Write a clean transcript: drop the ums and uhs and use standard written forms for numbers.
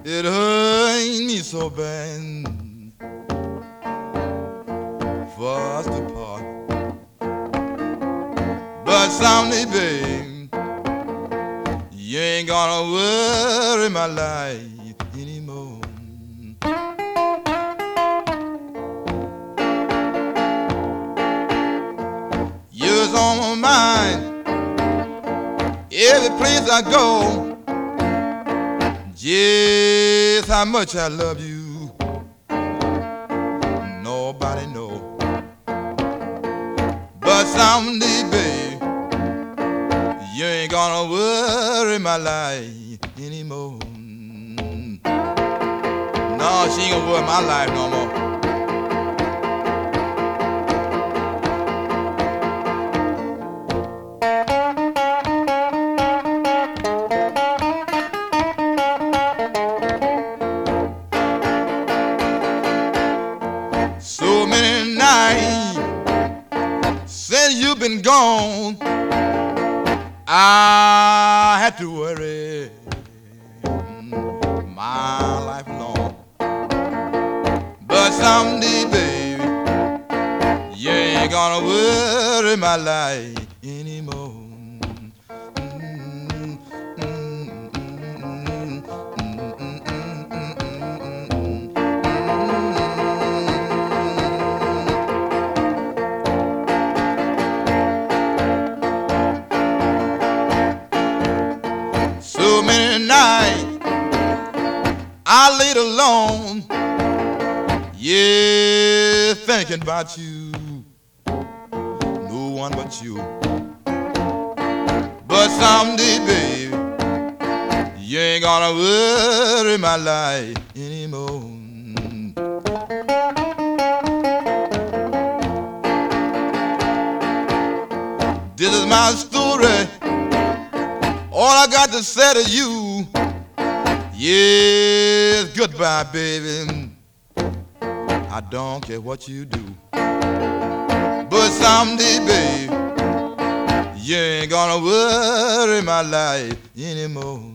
It hurt me so bad for us to part. But someday, babe, you ain't gonna worry my life anymore. You're on my mind every place I go. Just how much I love you, nobody know. But someday, babe, you ain't gonna worry my life anymore. No, she ain't gonna worry my life no more. So many nights since you've been gone, I had to worry my life long. But someday, baby, you ain't gonna worry my life anymore. So many nights I laid alone, yeah, thinking about you, no one but you. But someday, baby, you ain't gonna worry my life anymore. This is my story, all I got to say to you, yes, goodbye, baby. I don't care what you do. But someday, babe, you ain't gonna worry my life anymore.